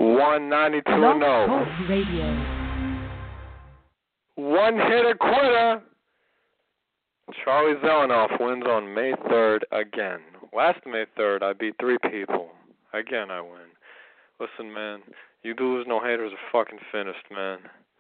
192 Blog and 0. Talk Radio. One hitter quitter. Charlie Zelenoff wins on May 3rd again. Last May 3rd, I beat 3 people. Again, I win. Listen, man, you dudes, no haters are fucking finished, man.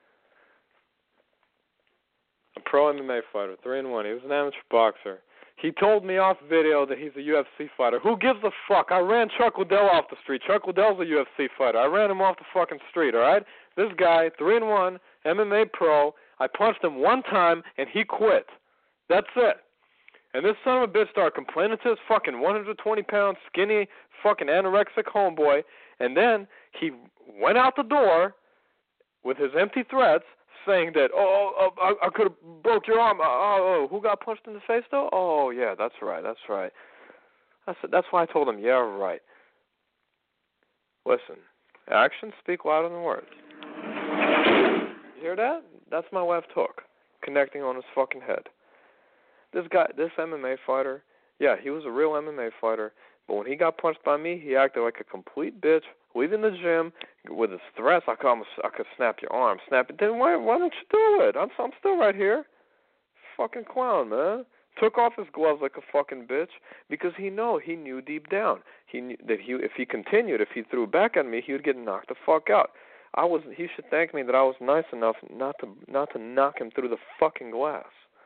A pro MMA fighter, 3-1. He was an amateur boxer. He told me off video that he's a UFC fighter. Who gives a fuck? I ran Chuck Liddell off the street. Chuck Liddell's a UFC fighter. I ran him off the fucking street, all right? This guy, 3-1, MMA pro, I punched him one time, and he quit. That's it. And this son of a bitch started complaining to his fucking 120-pound, skinny, fucking anorexic homeboy, and then he went out the door with his empty threats, saying that, I could have broke your arm. Who got punched in the face, though? Oh, yeah, that's right. That's why I told him, yeah, right. Listen, actions speak louder than words. You hear that? That's my left hook connecting on his fucking head. This guy, this MMA fighter, yeah, he was a real MMA fighter, but when he got punched by me, he acted like a complete bitch, leaving the gym with his threats. I could snap your arm. Snap it. Then why don't you do it? I'm still right here. Fucking clown, man. Took off his gloves like a fucking bitch because he knew deep down. He knew that if he threw back at me, he would get knocked the fuck out. He should thank me that I was nice enough not to knock him through the fucking glass.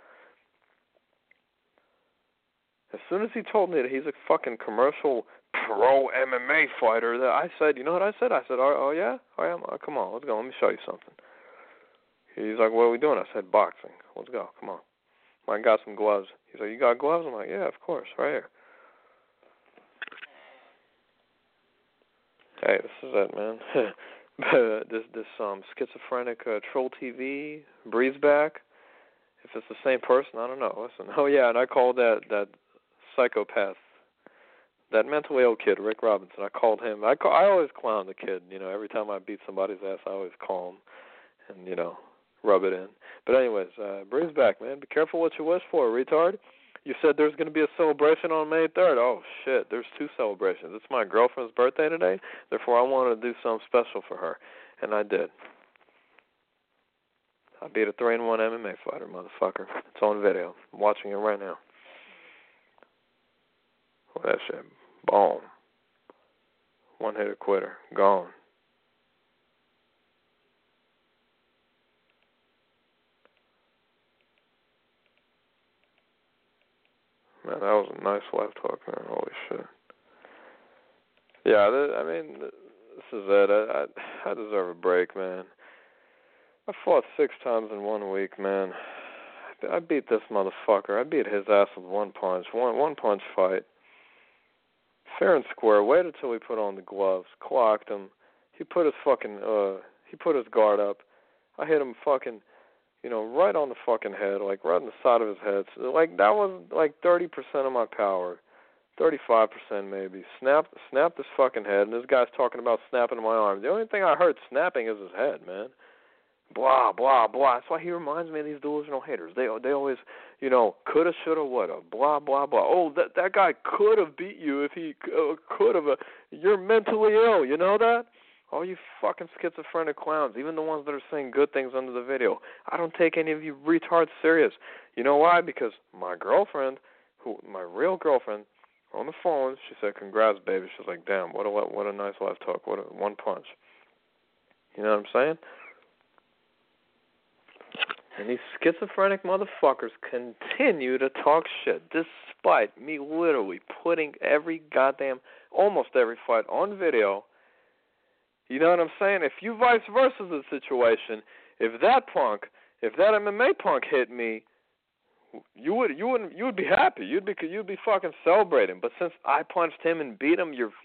As soon as he told me that he's a fucking commercial pro MMA fighter, that I said, you know what I said? I said, oh yeah? Oh yeah? Come on, let's go. Let me show you something. He's like, what are we doing? I said, boxing. Let's go. Come on. I got some gloves. He's like, you got gloves? I'm like, yeah, of course, right here. Hey, this is it, man. this schizophrenic Troll TV, Breeze back. If it's the same person, I don't know. Listen. Oh yeah, and I called that psychopath, that mentally ill kid, Rick Robinson. I called him. I always clown the kid. You know, every time I beat somebody's ass, I always call him and, rub it in. But anyways, Breeze back, man. Be careful what you wish for, retard. You said there's going to be a celebration on May 3rd. Oh, shit, there's 2 celebrations. It's my girlfriend's birthday today, therefore I wanted to do something special for her, and I did. I beat a 3-1 MMA fighter, motherfucker. It's on video. I'm watching it right now. Well, that shit, boom. One-hitter quitter, gone. Man, that was a nice left hook, man. Holy shit. Yeah, this is it. I deserve a break, man. I fought 6 times in 1 week, man. I beat this motherfucker. I beat his ass with one punch. One punch fight. Fair and square. Waited till he put on the gloves. Clocked him. He put his guard up. I hit him fucking, right on the fucking head, like right on the side of his head. So, like, that was like 30% of my power. 35% maybe. Snapped his fucking head, and this guy's talking about snapping my arm. The only thing I heard snapping is his head, man. Blah, blah, blah. That's why he reminds me of these delusional haters. They always, coulda, shoulda, woulda. Blah, blah, blah. Oh, that guy could have beat you if he could have. You're mentally ill. You know that? All you fucking schizophrenic clowns, even the ones that are saying good things under the video. I don't take any of you retards serious. You know why? Because my girlfriend, my real girlfriend, on the phone, she said, congrats, baby. She's like, damn, what a nice left hook. What a one punch. You know what I'm saying? And these schizophrenic motherfuckers continue to talk shit despite me literally putting almost every fight on video. You know what I'm saying? If you vice versa the situation, if that MMA punk hit me, you would be happy. You'd be fucking celebrating. But since I punched him and beat him, you're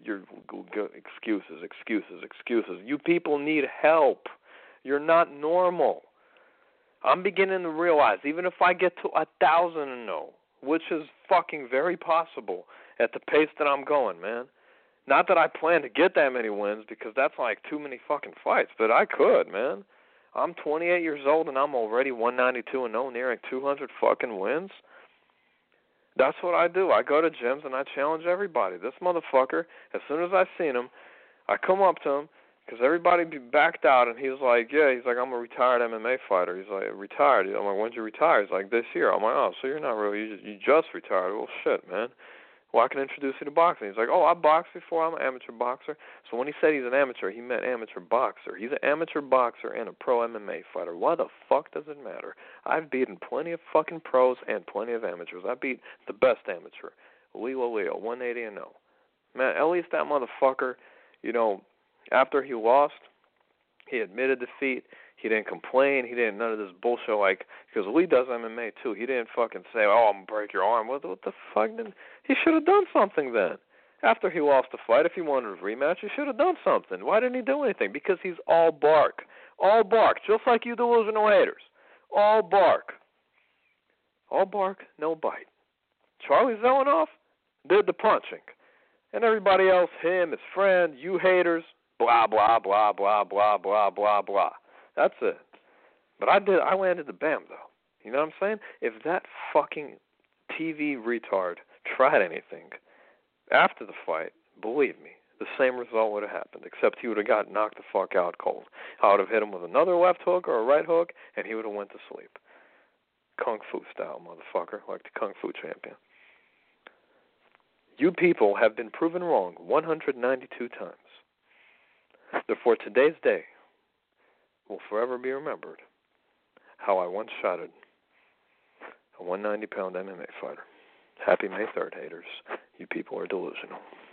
excuses. You people need help. You're not normal. I'm beginning to realize, even if I get to 1,000-0, which is fucking very possible at the pace that I'm going, man. Not that I plan to get that many wins, because that's like too many fucking fights, but I could, man. I'm 28 years old and I'm already 192-0, nearing 200 fucking wins. That's what I do. I go to gyms and I challenge everybody. This motherfucker, as soon as I seen him, I come up to him, Because everybody backed out, and he was like, I'm a retired MMA fighter. He's like, retired? I'm like, when'd you retire? He's like, this year. I'm like, oh, so you're not really, you just retired. Well, shit, man. Well, I can introduce you to boxing. He's like, oh, I boxed before. I'm an amateur boxer. So when he said he's an amateur, he meant amateur boxer. He's an amateur boxer and a pro MMA fighter. Why the fuck does it matter? I've beaten plenty of fucking pros and plenty of amateurs. I beat the best amateur, Leo, 180-0. Man, at least that motherfucker, after he lost, he admitted defeat. He didn't complain. He didn't none of this bullshit because Lee does MMA too. He didn't fucking say, oh, I'm going to break your arm. What the fuck? He should have done something then. After he lost the fight, if he wanted a rematch, he should have done something. Why didn't he do anything? Because he's all bark. All bark, just like you delusional haters. All bark. All bark, no bite. Charlie Zelenoff did the punching. And everybody else, him, his friend, you haters, blah, blah, blah, blah, blah, blah, blah, blah. That's it. But I landed the bam, though. You know what I'm saying? If that fucking TV retard tried anything after the fight, believe me, the same result would have happened, except he would have got knocked the fuck out cold. I would have hit him with another left hook or a right hook, and he would have went to sleep. Kung Fu style, motherfucker, like the Kung Fu champion. You people have been proven wrong 192 times. Therefore, today's day will forever be remembered how I once shotted a 190-pound MMA fighter. Happy May 3rd, haters. You people are delusional.